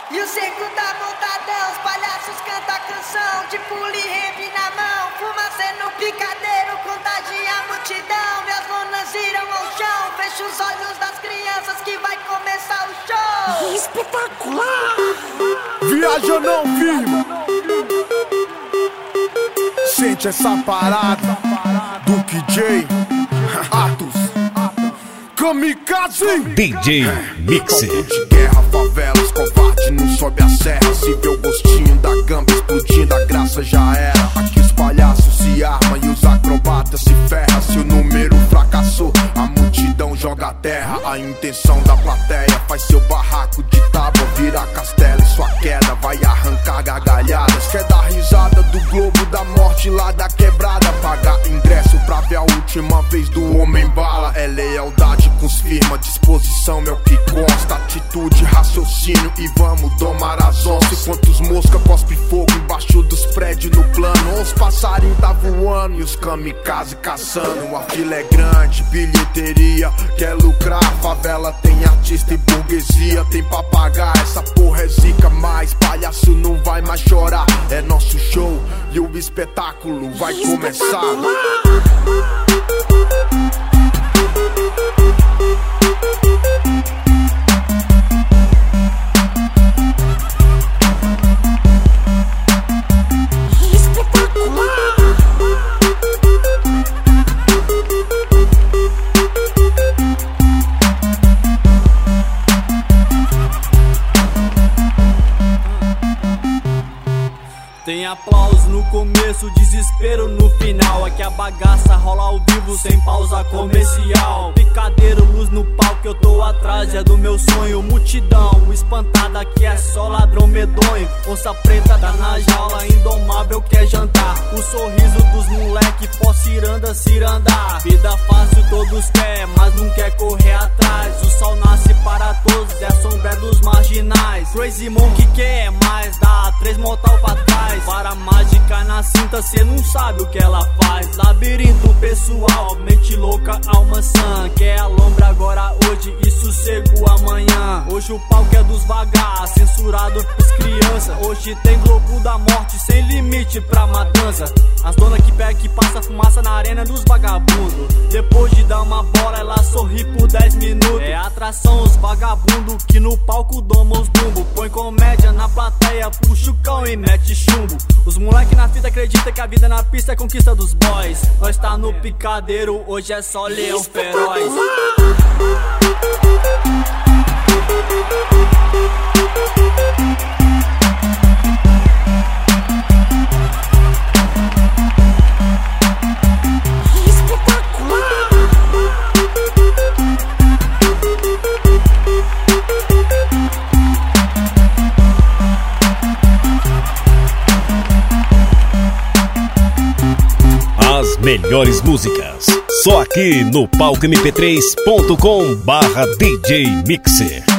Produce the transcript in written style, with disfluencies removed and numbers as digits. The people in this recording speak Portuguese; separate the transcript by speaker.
Speaker 1: E o seco tá montadão, os palhaços cantam a canção de pule rap na mão, fumaça no picadeiro, contagia a multidão. Minhas lonas irão ao chão, fecha os olhos das crianças que vai começar o show.
Speaker 2: Espetacular!
Speaker 3: Viaja não firma. Sente essa parada do KJ Atos Kamikaze
Speaker 4: DJ Mixer.
Speaker 3: Campo de guerra, favelas, covarde não sobe a serra. Se vê o gostinho da gamba explodindo, a graça já era. Aqui os palhaços se armam e os acrobatas se ferram. Se o número fracassou, a multidão joga a terra. A intenção da plateia faz seu barraco de tábua virar castelo, e sua queda vai arrancar gargalhadas. Quer dar risada do globo da morte lá da quebrada, pagar ingresso pra ver a última vez do homem bala. É lealdade com os firma, disposição é o que consta. Atitude, raciocínio e vamos domar as onças. Quantos mosca cospe fogo embaixo dos prédios no plano. Os passarinhos tá voando e os kamikaze caçando. A fila é grande, bilheteria quer lucrar. Favela tem artista e burguesia tem pra pagar. Essa porra é zica, mas palhaço não vai mais chorar. É nosso show e o espetáculo vai começar.
Speaker 5: Tem aplauso no começo, desespero no final. Aqui a bagaça rola ao vivo, sem pausa comercial. Picadeiro, luz no palco, eu tô atrás, é do meu sonho. Multidão, espantada, aqui é só ladrão medonho. Onça preta tá na jaula, indomável quer jantar. O sorriso dos moleque, pós-ciranda, cirandar. Vida fácil todos quer, mas não quer correr atrás. O sol nasce para todos, é a sombra dos marginais. Crazy Monkey quer mais, dá 3 mortal pra trás. Para a mágica na cinta, cê não sabe o que ela faz. Labirinto pessoal, mente louca, alma sã. Quer a lombra agora hoje e sossego amanhã. Hoje o palco é dos vagar, censurado pras crianças. Hoje tem globo da morte, sem limite pra matança. As donas que pega que passa fumaça na arena dos vagabundos. Depois de dar uma bola, ela sorri por 10 minutos. É atração os vagabundos que no palco domam os bumbos. Põe comédia na plateia, puxa o cão e mete chumbo. Os moleque na fita acreditam que a vida na pista é conquista dos boys. Nós tá no picadeiro, hoje é só leão feroz.
Speaker 4: As melhores músicas, só aqui no palcomp3.com/DJ Mixer.